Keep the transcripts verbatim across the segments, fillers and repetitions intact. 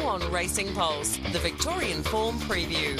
on Racing Pulse, the Victorian Form Preview.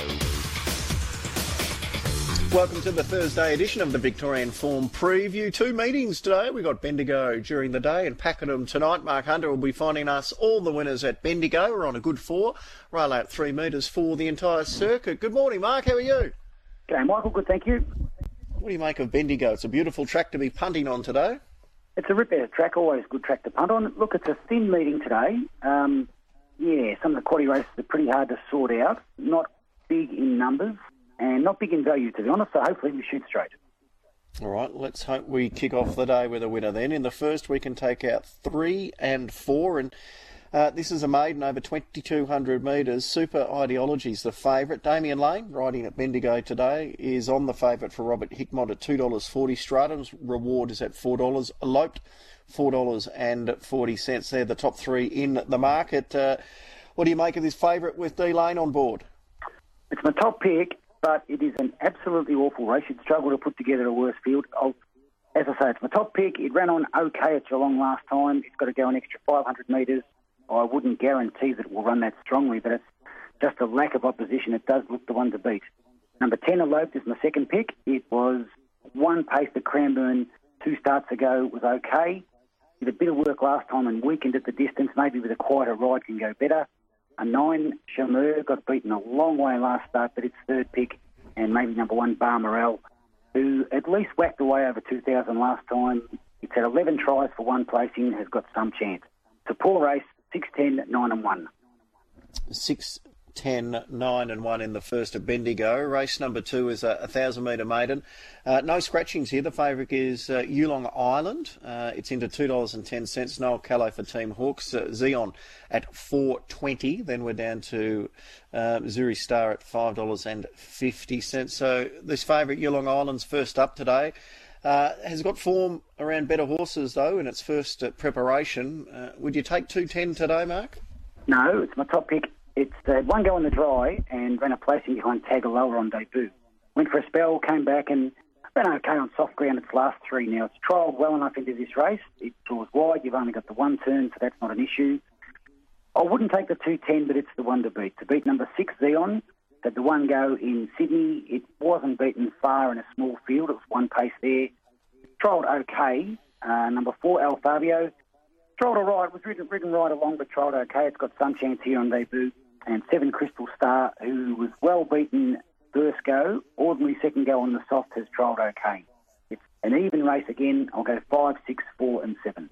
Welcome to the Thursday edition of the Victorian Form Preview. Two meetings today. We've got Bendigo during the day and Pakenham tonight. Mark Hunter will be finding us all the winners at Bendigo. We're on a good four, rail out three metres for the entire circuit. Good morning, Mark. How are you? G'day, Michael. Good, thank you. What do you make of Bendigo? It's a beautiful track to be punting on today. It's a rip-out track, always a good track to punt on. Look, it's a thin meeting today. Um, yeah, some of the quaddy races are pretty hard to sort out. Not big in numbers. And not big in value, to be honest, so hopefully we shoot straight. All right, let's hope we kick off the day with a winner then. In the first, we can take out three and four, and uh, this is a maiden over twenty-two hundred metres. Super Ideology's the favourite. Damien Lane, riding at Bendigo today, is on the favourite for Robert Hickmott at two dollars forty. Stratum's reward is at four dollars. Eloped, four dollars forty. They're the top three in the market. Uh, what do you make of this favourite with D Lane on board? It's my top pick. But it is an absolutely awful race. You'd struggle to put together a worse field. I'll, as I say, it's my top pick. It ran on okay at Geelong last time. It's got to go an extra five hundred metres. I wouldn't guarantee that it will run that strongly, but it's just a lack of opposition. It does look the one to beat. Number ten, Eloped, is my second pick. It was one pace at Cranbourne two starts ago. Was okay. Did a bit of work last time and weakened at the distance. Maybe with a quieter ride can go better. A nine, Chameur, got beaten a long way last start, but its third pick, and maybe number one, Bar Morel, who at least whacked away over two thousand last time. It's had eleven tries for one placing, has got some chance. It's a poor race, six, ten, nine and one. six, ten, nine and one in the first of Bendigo. Race number two is a one thousand metre maiden. Uh, no scratchings here. The favourite is uh, Yulong Island. Uh, it's into two dollars ten. Noel Callow for Team Hawks. Uh, Xeon at four twenty. Then we're down to uh, Zuri Star at five dollars fifty. So this favourite, Yulong Island's first up today. Uh, has got form around better horses, though, in its first uh, preparation. Uh, would you take two ten today, Mark? No, it's my top pick. It's uh, one go on the dry and ran a placing behind Tagaloa on debut. Went for a spell, came back and ran okay on soft ground its last three now. It's trialled well enough into this race. It draws wide. You've only got the one turn, so that's not an issue. I wouldn't take the two ten, but it's the one to beat. To beat number six, Xeon, had the one go in Sydney. It wasn't beaten far in a small field. It was one pace there. Trialled okay. Uh, number four, Al Fabio. Trialled all right. It was ridden, ridden right along, but trialled okay. It's got some chance here on debut. And seven, Crystal Star, who was well beaten first go. Ordinary second go on the soft has trialled okay. It's an even race again. I'll go five, six, four and seven.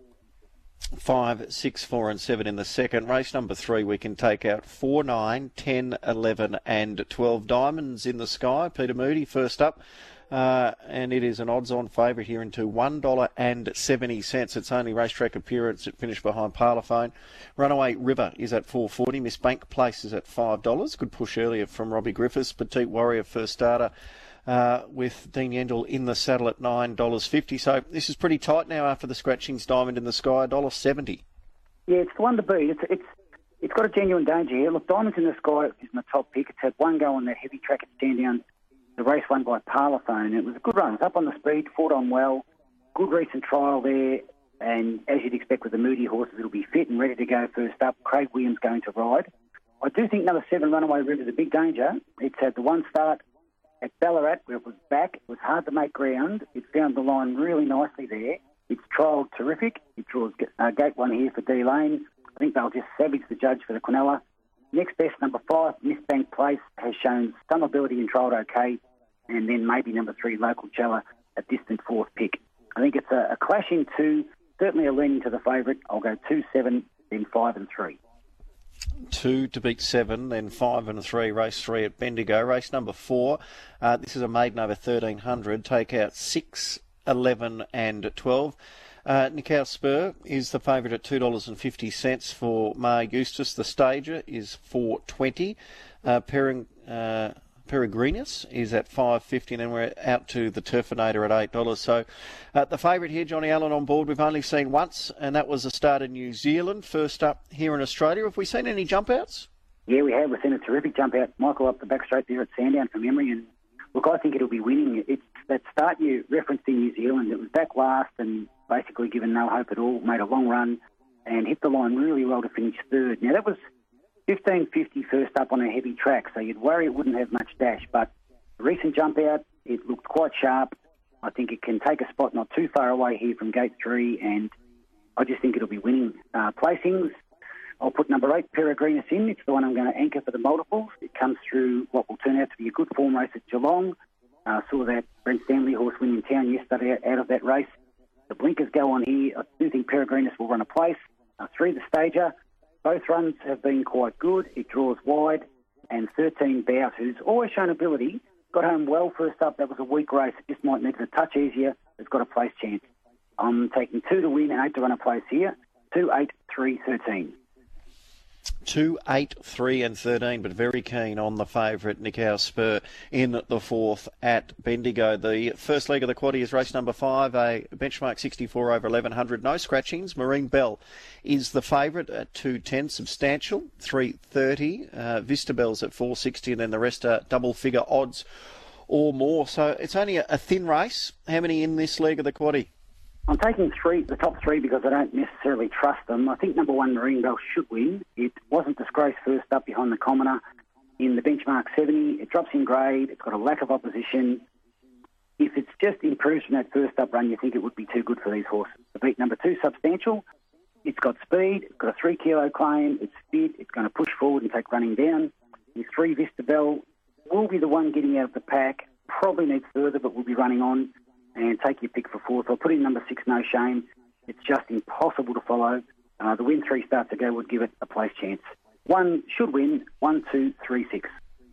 Five, six, four and seven in the second. Race number three, we can take out four, nine, ten, eleven and twelve. Diamonds in the Sky. Peter Moody first up. Uh, and it is an odds-on favourite here into one dollar seventy. Its only racetrack appearance. It finished behind Parlophone. Runaway River is at four forty. Miss Bank Place is at five dollars. Good push earlier from Robbie Griffiths. Petite Warrior first starter uh, with Dean Yendall in the saddle at nine dollars fifty. So this is pretty tight now after the scratchings. Diamond in the Sky, one dollar seventy. Yeah, it's the one to beat. It's, it's, it's got a genuine danger here. Look, Diamonds in the Sky is my top pick. It's had one go on that heavy track at Sandown. The race won by Parlophone. It was a good run. It was up on the speed, fought on well. Good recent trial there. And as you'd expect with the Moody horses, it'll be fit and ready to go first up. Craig Williams going to ride. I do think number seven, Runaway River, is a big danger. It's had the one start at Ballarat where it was back. It was hard to make ground. It found the line really nicely there. It's trialled terrific. It draws uh, gate one here for D Lane. I think they'll just savage the judge for the Quinella. Next best, number five, Miss Bank Place, has shown some ability and trialled okay. And then maybe number three, Local Chella, a distant fourth pick. I think it's a, a clash in two, certainly a leaning to the favourite. I'll go two, seven, then five and three. Two to beat seven, then five and three. Race three at Bendigo. Race number four. Uh, this is a maiden over thirteen hundred. Take out six, eleven and twelve. Uh, Nicole Spur is the favourite at two dollars fifty for Mar Eustace. The stager is four twenty. Uh, Perrin, uh, Peregrinus is at five fifty, and then we're out to the Turfinator at eight dollars. So uh, the favourite here, Johnny Allen on board, we've only seen once, and that was the start in New Zealand. First up here in Australia. Have we seen any jump outs? Yeah, we have. We've seen a terrific jump out. Michael up the back straight there at Sandown from memory, and look, I think it'll be winning. It's that start you referenced in New Zealand. It was back last and basically given no hope at all, made a long run and hit the line really well to finish third. Now, that was fifteen fifty first up on a heavy track, so you'd worry it wouldn't have much dash. But the recent jump out, it looked quite sharp. I think it can take a spot not too far away here from gate three, and I just think it'll be winning. Uh, placings, I'll put number eight, Peregrinus in. It's the one I'm going to anchor for the multiples. It comes through what will turn out to be a good form race at Geelong. Uh, saw that Brent Stanley horse win in town yesterday out of that race. The blinkers go on here. I do think Peregrinus will run a place. Uh, three, the Stager. Both runs have been quite good. It draws wide. And thirteen, Bout, who's always shown ability, got home well first up. That was a weak race. It just might make it a touch easier. It's got a place chance. I'm taking two to win and eight to run a place here. Two, eight, three, thirteen. Two, eight, three and thirteen, but very keen on the favourite, Nikau Spur, in the fourth at Bendigo. The first leg of the quaddie is race number five, a benchmark sixty-four over eleven hundred. No scratchings. Marine Bell is the favourite at two ten, substantial, three thirty. Uh, Vista Bell's at four sixty, and then the rest are double-figure odds or more. So it's only a, a thin race. How many in this leg of the quaddie? I'm taking three, the top three, because I don't necessarily trust them. I think number one, Marine Bell, should win. It wasn't disgraced first up behind the commoner in the benchmark seventy. It drops in grade. It's got a lack of opposition. If it's just improved from that first up run, you think it would be too good for these horses. To beat number two, Substantial. It's got speed. It's got a three kilo claim. It's fit. It's going to push forward and take running down. The three, Vista Bell, will be the one getting out of the pack. Probably needs further, but will be running on. And take your pick for fourth. I'll put in number six, No Shame. It's just impossible to follow. Uh, the win three starts ago would give it a place chance. One should win. One, two, three, six.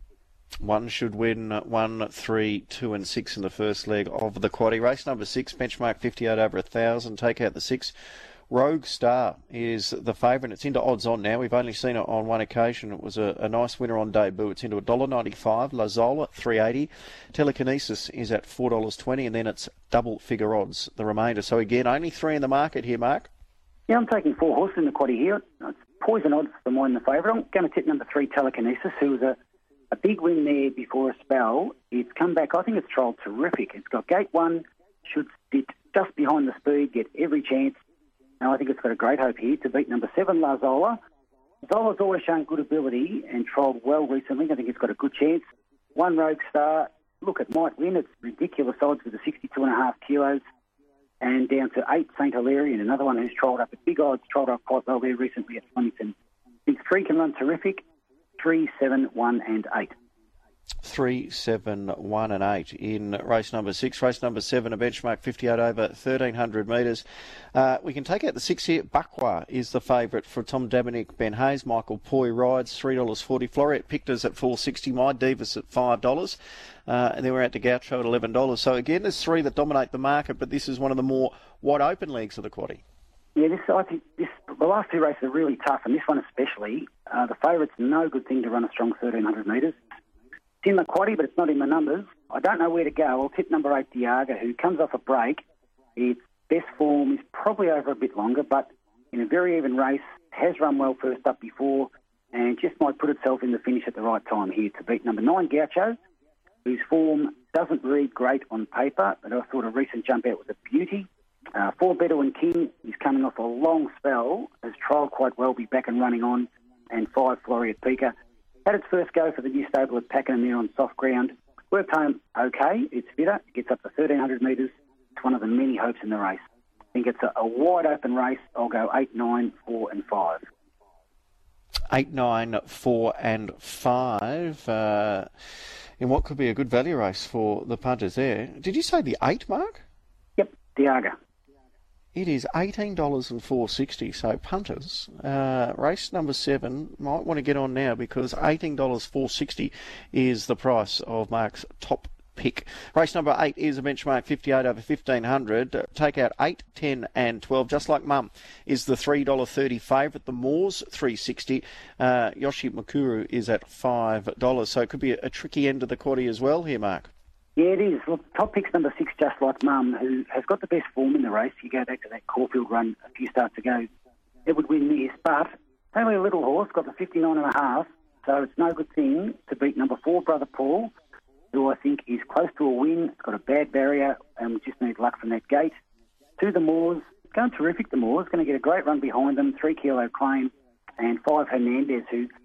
One should win. One, three, two, and six in the first leg of the quaddie. Race number six, benchmark fifty-eight over a thousand. Take out the six. Rogue Star is the favourite. It's into odds on now. We've only seen it on one occasion. It was a, a nice winner on debut. It's into one dollar ninety-five. Lazola, three eighty. Telekinesis is at four dollars twenty, and then it's double figure odds, the remainder. So again, only three in the market here, Mark. Yeah, I'm taking four horses in the quaddie here. It's poison odds for mine the favourite. I'm going to tip number three, Telekinesis, who was a, a big win there before a spell. It's come back. I think it's trialled terrific. It's got gate one, should sit just behind the speed, get every chance. Now, I think it's got a great hope here to beat number seven, Lazola. Zola's always shown good ability and trialled well recently. I think it's got a good chance. One, Rogue Star. Look, it might win. It's ridiculous odds with the sixty-two and a half kilos. And down to eight, Saint Hilarion, another one who's trialled up at big odds, trialled up quite well there recently at Flemington. I think three can run terrific. Three, seven, one, and eight. Three, seven, one, and eight in race number six. Race number seven, a benchmark fifty-eight over thirteen hundred metres. Uh, we can take out the six here. Bakwa is the favourite for Tom Dominic, Ben Hayes. Michael Poy rides three dollars forty. Floriette Pictors at four dollars sixty. My Divas at five dollars. Uh, and then we're out to Gaucho at eleven dollars. So again, there's three that dominate the market, but this is one of the more wide open legs of the quaddie. Yeah, this I think this the last two races are really tough, and this one especially. Uh, the favourite's no good thing to run a strong thirteen hundred metres. It's in the quaddie, but it's not in the numbers. I don't know where to go. I'll tip number eight, Diaga, who comes off a break. Its best form is probably over a bit longer, but in a very even race, has run well first up before, and just might put itself in the finish at the right time here to beat number nine, Gaucho, whose form doesn't read great on paper, but I thought a recent jump out was a beauty. Uh, four, Bedouin King, is coming off a long spell, has trialled quite well, be back and running on, and five, Floriette Pika. Had its first go for the new stable at Pakenham there on soft ground. Worked home okay. It's fitter. It gets up to thirteen hundred metres. It's one of the many hopes in the race. I think it's a, a wide open race. I'll go eight, nine, four, and five. Eight, nine, four, and five. Uh, in what could be a good value race for the punters there. Did you say the eight, Mark? Yep, Diaga. It is eighteen dollars and four sixty. So punters, uh, race number seven might want to get on now because eighteen dollars four sixty is the price of Mark's top pick. Race number eight is a benchmark fifty-eight over fifteen hundred. Uh, take out eight, ten, and twelve. Just like Mum is the three dollars thirty favourite. The Moors three sixty. Uh, Yoshi Mukuru is at five dollars. So it could be a, a tricky end of the quaddie as well here, Mark. Yeah, it is. Look, top pick's number six, Just Like Mum, who has got the best form in the race. You go back to that Caulfield run a few starts ago, it would win this. But only a little horse, got the fifty-nine and a half, so it's no good thing to beat number four, Brother Paul, who I think is close to a win. It's got a bad barrier, and we just need luck from that gate. Two, the Moors, going terrific, the Moors, going to get a great run behind them, three kilo claim, and five, Hernandez, who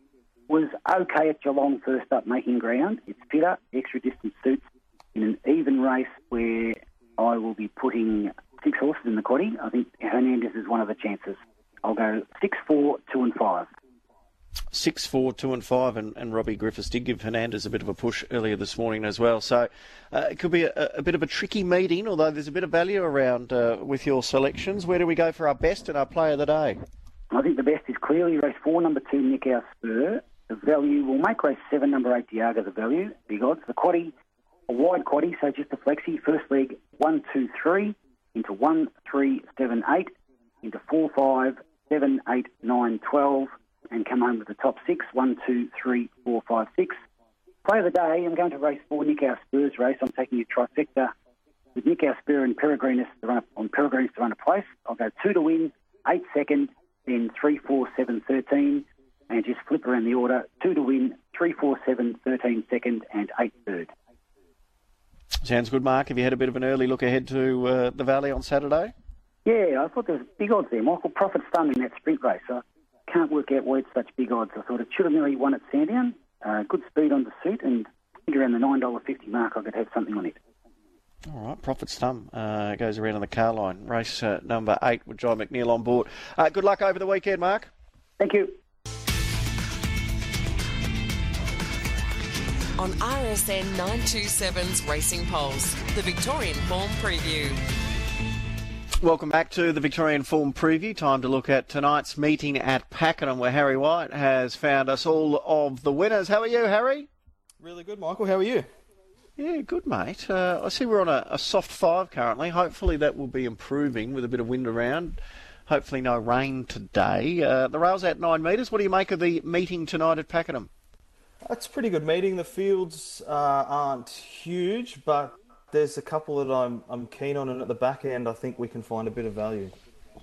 was okay at Geelong first up, making ground. It's fitter, extra distance suits in an even race where I will be putting six horses in the quaddy. I think Hernandez is one of the chances. I'll go six, four, two and five. Six, four, two and five, and, and Robbie Griffiths did give Hernandez a bit of a push earlier this morning as well. So uh, it could be a, a bit of a tricky meeting, although there's a bit of value around uh, with your selections. Where do we go for our best and our player of the day? I think the best is clearly race four, number two, Nick Our Spur. The value will make race seven, number eight, Diaga, the value. Big odds. The quaddy, a wide quaddy, so just a flexi. First leg, one, two, three, into one, three, seven, eight, into four, five, seven, eight, nine, twelve, and come home with the top six, one, two, three, four, five, six. Play of the day, I'm going to race four, Nick Our Spur's race. I'm taking a trifecta with Nick Our Spur and Peregrinus to run on Peregrinus to run a place. I'll go two to win, eight second, then three, four, seven, thirteen, and just flip around the order. Two to win, three, four, seven, thirteen second, and eight third. Sounds good, Mark. Have you had a bit of an early look ahead to uh, the Valley on Saturday? Yeah, I thought there was big odds there. Michael Profit's done in that sprint race. I can't work out why it's such big odds. I thought it should have nearly won at Sandown. Uh, good speed on the suit, and I think around the nine dollars fifty mark I could have something on it. All right, Profit Stum uh, goes around on the car line. Race uh, number eight with John McNeil on board. Uh, good luck over the weekend, Mark. Thank you. On R S N nine twenty-seven's Racing Pulse, the Victorian Form Preview. Welcome back to the Victorian Form Preview. Time to look at tonight's meeting at Pakenham, where Harry White has found us all of the winners. How are you, Harry? Really good, Michael. How are you? Yeah, good, mate. Uh, I see we're on a, a soft five currently. Hopefully that will be improving with a bit of wind around. Hopefully no rain today. Uh, the rail's at nine metres. What do you make of the meeting tonight at Pakenham? It's a pretty good meeting. The fields uh, aren't huge, but there's a couple that I'm I'm keen on, and at the back end I think we can find a bit of value.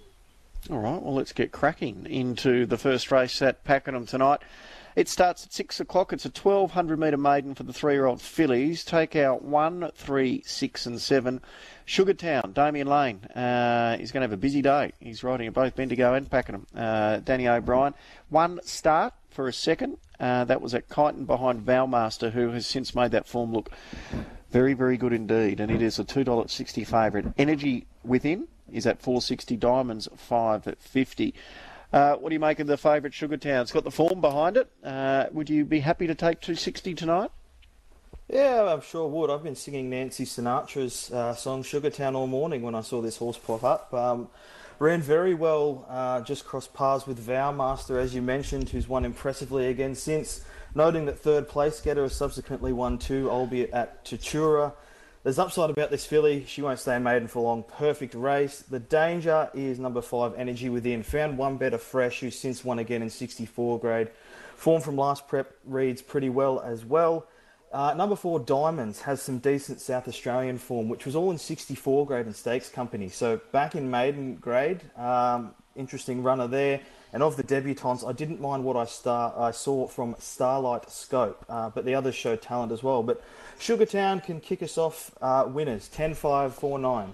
All right, well, let's get cracking into the first race at Pakenham tonight. It starts at six o'clock. It's a twelve hundred metre maiden for the three-year-old fillies. Take out one, three, six and seven. Sugartown, Damien Lane, uh, he's going to have a busy day. He's riding at both Bendigo and Pakenham. Uh, Danny O'Brien, one start for a second. Uh, that was at Kyneton behind Valmaster, who has since made that form look very, very good indeed. And it is a two dollars sixty favourite. Energy Within is at four dollars sixty. Diamonds, five dollars fifty. Uh, what do you make of the favourite Sugartown? It's got the form behind it. Uh, would you be happy to take two dollars sixty tonight? Yeah, I'm sure would. I've been singing Nancy Sinatra's uh, song Sugartown all morning when I saw this horse pop up. Um, ran very well, uh, just crossed paths with Vowmaster, as you mentioned, who's won impressively again since. Noting that third place getter has subsequently won two, albeit at Tatura. There's upside about this filly. She won't stay maiden for long. Perfect race. The danger is number five, Energy Within. Found one better fresh, who's since won again in sixty-four grade. Form from last prep reads pretty well as well. Uh, number four, Diamonds, has some decent South Australian form, which was all in sixty-four grade and stakes company. So back in maiden grade, um, interesting runner there. And of the debutants, I didn't mind what I star I saw from Starlight Scope, uh, but the others show talent as well. But Sugartown can kick us off uh, winners, ten five four nine.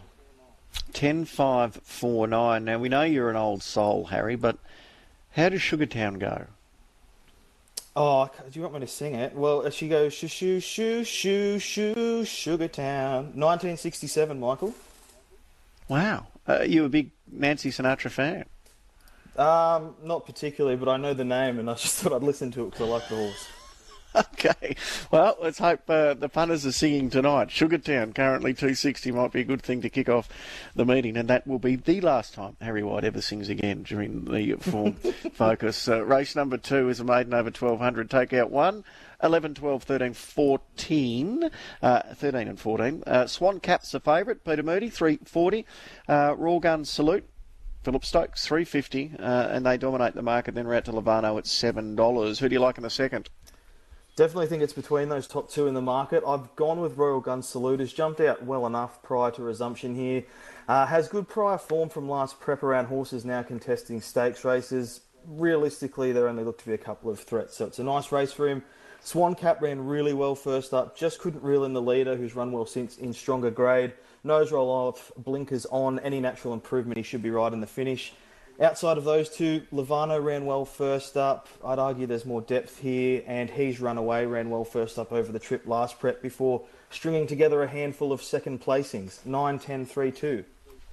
ten five four nine. Now, we know you're an old soul, Harry, but how does Sugartown go? Oh, do you want me to sing it? Well, she goes, shoo, shoo, shoo, shoo, shoo, Sugartown. nineteen sixty-seven, Michael. Wow. Uh, you a big Nancy Sinatra fan? Um, not particularly, but I know the name, and I just thought I'd listen to it because I like the horse. Okay. Well, let's hope uh, the punters are singing tonight. Sugartown, currently two sixty, might be a good thing to kick off the meeting, and that will be the last time Harry White ever sings again during the form focus. Uh, race number two is a maiden over twelve hundred. Take out one, eleven, twelve, thirteen, fourteen, uh, thirteen and fourteen. Uh, Swan Cap's the favourite. Peter Moody, three forty. Uh, Raw Gun Salute, Philip Stokes, three fifty, uh, and they dominate the market. Then we're out to Lovano at seven dollars. Who do you like in the second? Definitely think it's between those top two in the market. I've gone with Royal Gun Salute. Has jumped out well enough prior to resumption here. Uh, has good prior form from last prep around horses now contesting stakes races. Realistically, there only look to be a couple of threats, so it's a nice race for him. Swan Cap ran really well first up. Just couldn't reel in the leader, who's run well since in stronger grade. Nose roll off, blinkers on. Any natural improvement, he should be right in the finish. Outside of those two, Levano ran well first up. I'd argue there's more depth here, and He's Run Away ran well first up over the trip last prep before stringing together a handful of second placings, nine, ten, three, two.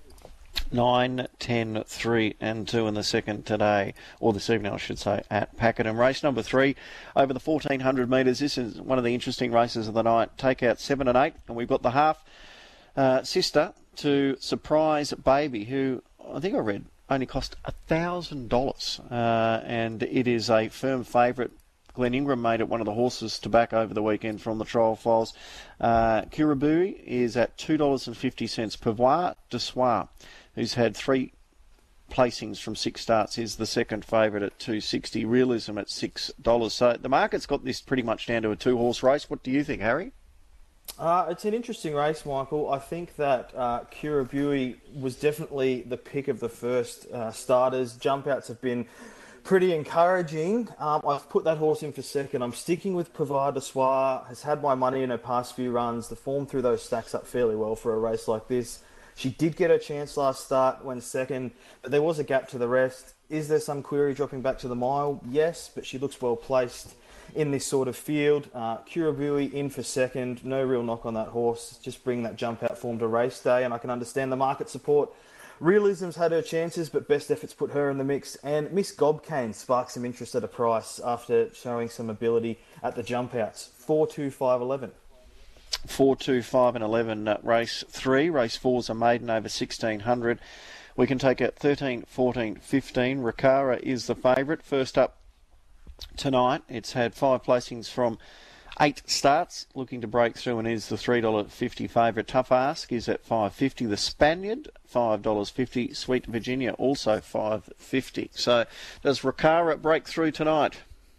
nine, ten, three and two in the second today, or this evening I should say, at Pakenham. Race number three over the fourteen hundred metres. This is one of the interesting races of the night. Take out seven and eight, and we've got the half uh, sister to Surprise Baby, who I think I read only cost one thousand dollars, uh, and it is a firm favourite. Glenn Ingram made it one of the horses to back over the weekend from the trial files. Uh, Kiribui is at two dollars fifty. Pouvoir de Soir, who's had three placings from six starts, is the second favourite at two dollars sixty. Realism at six dollars. So the market's got this pretty much down to a two-horse race. What do you think, Harry? Uh, it's an interesting race, Michael. I think that uh, Kiribui was definitely the pick of the first uh, starters. Jump outs have been pretty encouraging. Um, I've put that horse in for second. I'm sticking with Pouvoir de Soir. Has had my money in her past few runs. The form through those stacks up fairly well for a race like this. She did get her chance last start when second, but there was a gap to the rest. Is there some query dropping back to the mile? Yes, but she looks well placed in this sort of field. Uh, Kiribui in for second. No real knock on that horse. Just bring that jump out form to race day, and I can understand the market support. Realism's had her chances, but best efforts put her in the mix. And Miss Gobkane sparked some interest at a price after showing some ability at the jump outs. four, two, five, eleven. four, two, five and eleven, uh, race three. Race four's a maiden over sixteen hundred. We can take out thirteen, fourteen, fifteen. Rikara is the favourite. First up tonight, it's had five placings from eight starts, looking to break through, and is the three dollars fifty favourite. Tough Ask is at five dollars fifty. The Spaniard, five dollars fifty. Sweet Virginia, also five dollars fifty. So does Rikara break through tonight?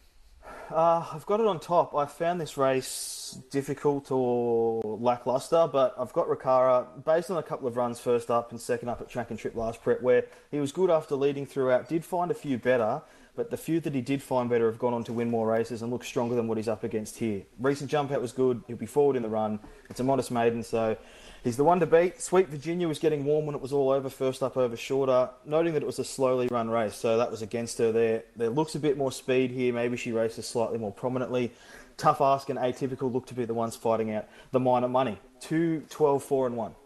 Uh, I've got it on top. I found this race difficult or lacklustre, but I've got Rikara based on a couple of runs first up and second up at Track and Trip last prep, where he was good after leading throughout, did find a few better, but the few that he did find better have gone on to win more races and look stronger than what he's up against here. Recent jump out was good. He'll be forward in the run. It's a modest maiden, so he's the one to beat. Sweet Virginia was getting warm when it was all over, first up over shorter, noting that it was a slowly run race, so that was against her there. There looks a bit more speed here. Maybe she races slightly more prominently. Tough Ask and Atypical look to be the ones fighting out the minor money. two, twelve, four and one.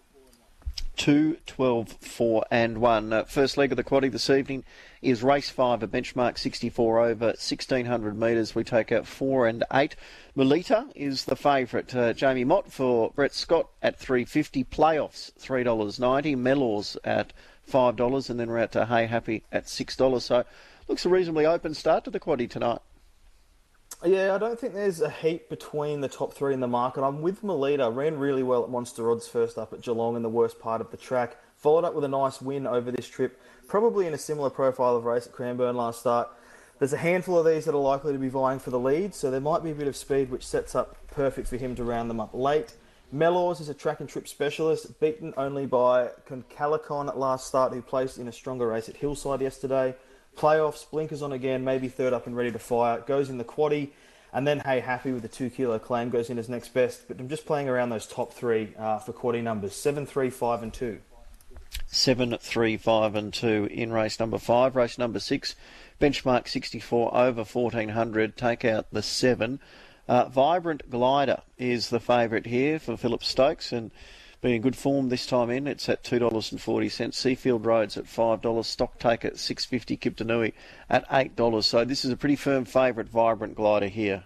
two, twelve, four and one. Uh, first leg of the quaddie this evening is race five, a benchmark sixty-four over sixteen hundred metres. We take out four and eight. Melita is the favourite. Uh, Jamie Mott for Brett Scott at three dollars fifty. Playoffs, three dollars ninety. Mellors at five dollars. And then we're out to Hey Happy at six dollars. So looks a reasonably open start to the quaddie tonight. Yeah, I don't think there's a heap between the top three in the market. I'm with Melita. Ran really well at Monster Odds first up at Geelong in the worst part of the track. Followed up with a nice win over this trip, probably in a similar profile of race at Cranbourne last start. There's a handful of these that are likely to be vying for the lead, so there might be a bit of speed which sets up perfect for him to round them up late. Mellors is a Track and Trip specialist, beaten only by Concalicon at last start, who placed in a stronger race at Hillside yesterday. Playoffs, blinkers on again, maybe third up and ready to fire. Goes in the quaddie, and then Hey Happy with the two kilo claim goes in as next best. But I'm just playing around those top three uh, for quaddie numbers: seven, three, five, and two. Seven, three, five, and two in race number five. Race number six, benchmark sixty-four over fourteen hundred. Take out the seven. Uh, Vibrant Glider is the favourite here for Philip Stokes, and being in good form this time in, it's at two dollars forty. Seafield Roads at five dollars. Stocktake at six dollars fifty. Kiptanui at eight dollars. So this is a pretty firm favourite, Vibrant Glider here.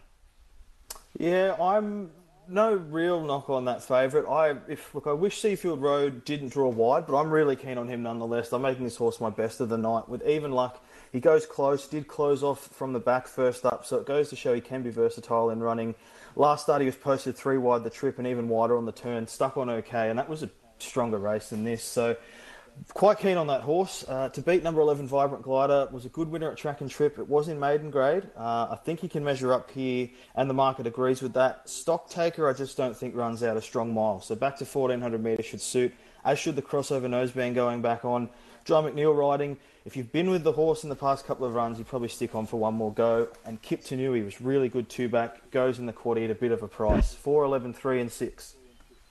Yeah, I'm no real knock on that favourite. I if look, I wish Seafield Road didn't draw wide, but I'm really keen on him nonetheless. I'm making this horse my best of the night. With even luck, he goes close, did close off from the back first up, so it goes to show he can be versatile in running. Last start he was posted three wide the trip and even wider on the turn, stuck on okay, and that was a stronger race than this. So quite keen on that horse. Uh, to beat number eleven Vibrant Glider, was a good winner at Track and Trip. It was in maiden grade. Uh, I think he can measure up here, and the market agrees with that. Stocktaker I just don't think runs out a strong mile, so back to fourteen hundred metres should suit, as should the crossover noseband going back on. Dry McNeil riding. If you've been with the horse in the past couple of runs, you probably stick on for one more go. And Kip Tanui was really good two back, goes in the quaddie at a bit of a price. four, eleven, three and six.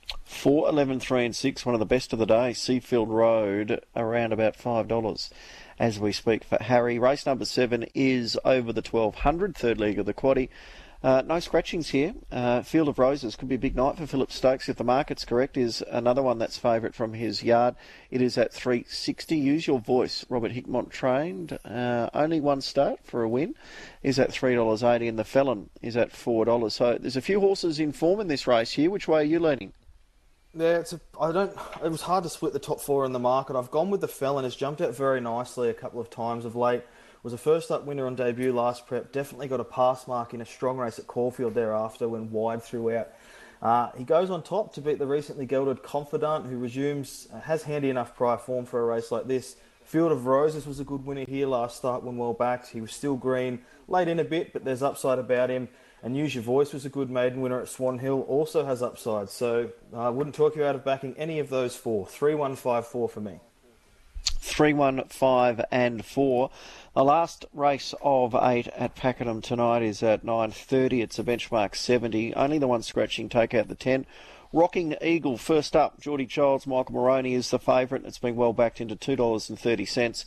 Four, eleven, three and six, one of the best of the day. Seafield Road, around about five dollars as we speak for Harry. Race number seven is over the twelve hundred, third leg of the quaddie. Uh, no scratchings here. Uh, Field of Roses could be a big night for Philip Stokes if the market's correct. Is another one that's favourite from his yard. It is at three sixty. Use Your Voice. Robert Hickmott trained. Uh, only one start for a win. Is at three dollars eighty, and the Felon is at four dollars. So there's a few horses in form in this race here. Which way are you leaning? Yeah, it's a, I don't. It was hard to split the top four in the market. I've gone with the Felon. Has jumped out very nicely a couple of times of late. Was a first up winner on debut last prep. Definitely got a pass mark in a strong race at Caulfield thereafter when wide throughout. Uh, he goes on top to beat the recently gelded Confidant, who resumes uh, has handy enough prior form for a race like this. Field of Roses was a good winner here last start when well backed. He was still green, late in a bit, but there's upside about him. And Use Your Voice was a good maiden winner at Swan Hill, also has upside. So I uh, wouldn't talk you out of backing any of those four. three, one, five, four for me. Three, one, five and four. The last race of eight at Pakenham tonight is at nine thirty. It's a benchmark seventy. Only the one scratching take out the ten. Rocking Eagle first up. Geordie Childs, Michael Moroney is the favourite. It's been well backed into two dollars thirty.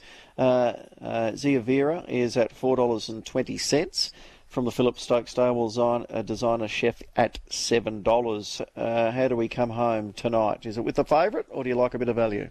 Uh, uh, Zia Vera is at four dollars twenty from the Philip Stokes Stables on a designer chef at seven dollars. Uh, how do we come home tonight? Is it with the favourite or do you like a bit of value?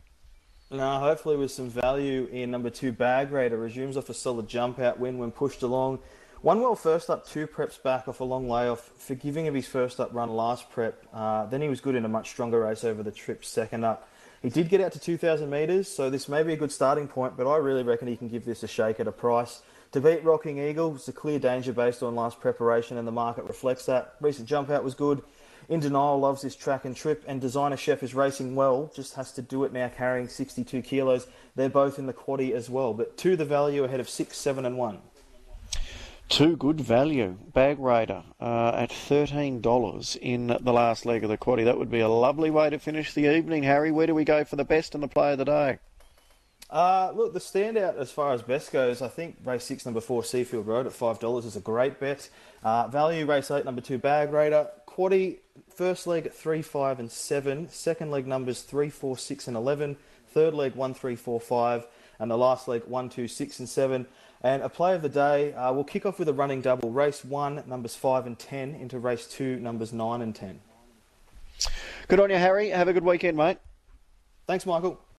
No, hopefully with some value in number two, Bag Raider. Resumes off a solid jump-out win when pushed along. One well first up, two preps back off a long layoff. Forgiving of his first up run last prep. Uh, then he was good in a much stronger race over the trip second up. He did get out to two thousand metres, so this may be a good starting point, but I really reckon he can give this a shake at a price. To beat Rocking Eagle was a clear danger based on last preparation, and the market reflects that. Recent jump-out was good. In Denial loves this track and trip, and Designer Chef is racing well, just has to do it now carrying sixty-two kilos. They're both in the quaddie as well, but two the value ahead of six, seven and one. Two good value. Bag Raider uh, at thirteen dollars in the last leg of the quaddie. That would be a lovely way to finish the evening, Harry. Where do we go for the best and the play of the day? Uh, look, the standout as far as best goes, I think race six, number four, Seafield Road at five dollars is a great bet. Uh, value, race eight, number two, Bag Raider. Quaddie, first leg at three, five and seven. Second leg numbers three, four, six and eleven. Third leg one, three, four, five. And the last leg one, two, six and seven. And a play of the day, uh, we'll kick off with a running double. Race one, numbers five and ten, into race two, numbers nine and ten. Good on you, Harry. Have a good weekend, mate. Thanks, Michael.